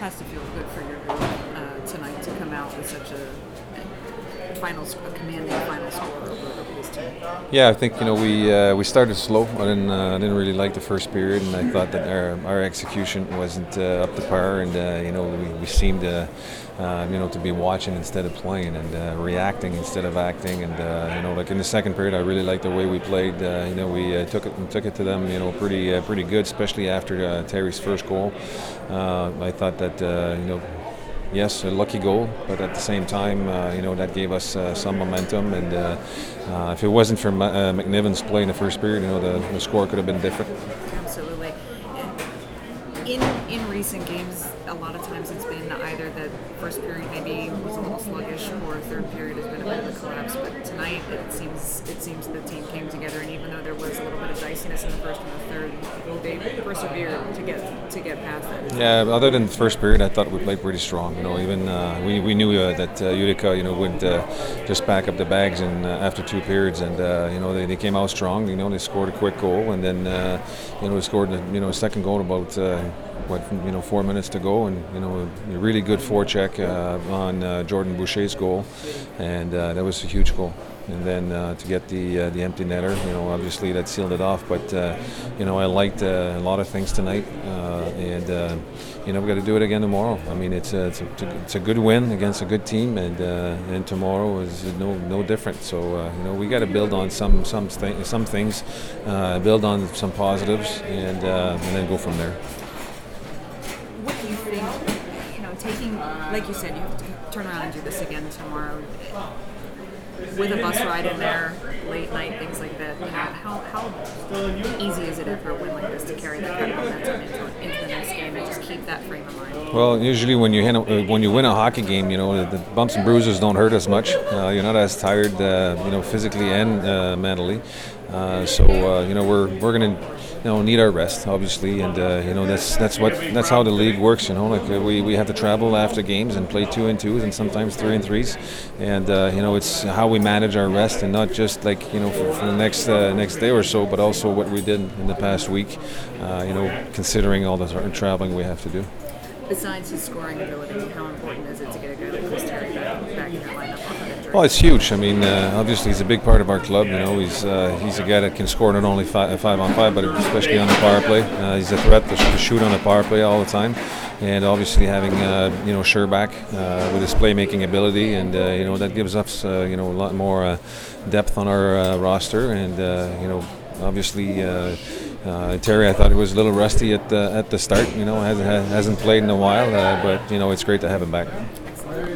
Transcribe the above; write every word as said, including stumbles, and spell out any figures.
has to feel good for your group uh, tonight to come out with such a final, a commanding final score over, over this team. Yeah, I think you know we uh, we started slow. I didn't uh, I didn't really like the first period, and I thought that our, our execution wasn't uh, up to par, and uh, you know we, we seemed to uh, you know to be watching instead of playing, and uh, reacting instead of acting, and uh, you know like in the second period, I really liked the way we played. Uh, you know we uh, took it took it to them, you know pretty uh, pretty good, especially after uh, Terry's first goal. Uh, I thought that uh, you know. Yes, a lucky goal, but at the same time, uh, you know, that gave us uh, some momentum. And uh, uh, if it wasn't for Ma- uh, McNiven's play in the first period, you know, the, the score could have been different. Absolutely. In in recent games, a lot of times it's been either the first period maybe was a little sluggish, or third period has been a bit of a collapse. But tonight, it seems it seems the team came together, and even though there was a little bit of diciness in the first and the third, they persevered to get to get past that. Yeah, other than the first period, I thought we played pretty strong. You know, even uh, we we knew uh, that uh, Utica, you know, would uh, just pack up the bags and uh, after two periods, and uh, you know they, they came out strong. You know, they scored a quick goal, and then uh, you know they scored you know a second goal about. Uh, What you know, four minutes to go, and you know, a really good forecheck uh, on uh, Jordan Boucher's goal, and uh, that was a huge goal. And then uh, to get the uh, the empty netter, you know, obviously that sealed it off. But uh, you know, I liked uh, a lot of things tonight, uh, and uh, you know, we got to do it again tomorrow. I mean, it's a, it's a, it's a good win against a good team, and uh, and tomorrow is no no different. So uh, you know, we got to build on some some th- some things, uh, build on some positives, and uh, and then go from there. What do you think, you know, taking, like you said, you have to turn around and do this again tomorrow, with a bus ride in there, late night, things like that, you know, how, how easy is it after a win like this to carry that kind of momentum into, into the next game and just keep that frame of mind? Well, usually when you, uh, when you win a hockey game, you know, the bumps and bruises don't hurt as much. Uh, you're not as tired, uh, you know, physically and uh, mentally. Uh, so, uh, you know, we're, we're going to, you know, need our rest, obviously, and uh, you know that's that's what that's how the league works. You know, like uh, we, we have to travel after games and play two and twos and sometimes three and threes, and uh, you know it's how we manage our rest, and not just like you know for, for the next uh, next day or so, but also what we did in the past week. Uh, you know, considering all the traveling we have to do. Besides his scoring ability, how important is it to get a guy like Chris Terry back, back in your lineup off of injury? Well, it's huge. I mean, uh, obviously he's a big part of our club. You know, he's uh, he's a guy that can score not only five, five on five, but especially on the power play. Uh, he's a threat to, to shoot on the power play all the time. And obviously having uh, you know Sherbak uh, with his playmaking ability, and uh, you know that gives us uh, you know a lot more uh, depth on our uh, roster, and uh, you know obviously. Uh, Uh, Terry, I thought he was a little rusty at the at the start. You know, hasn't hasn't played in a while, uh, but you know it's great to have him back.